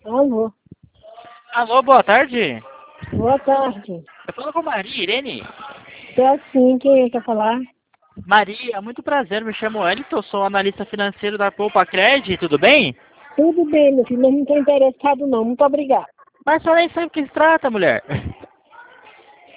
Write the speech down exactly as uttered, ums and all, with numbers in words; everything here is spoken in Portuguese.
Alô, Alô, boa tarde. boa tarde. Eu falo com Maria Irene. É assim, quem quer falar? Maria, muito prazer, me chamo Wellington, sou analista financeiro da Poupa Cred, tudo bem? Tudo bem, meu filho, mas não estou interessado não, muito obrigado. Mas só nem sabe o que se trata, mulher.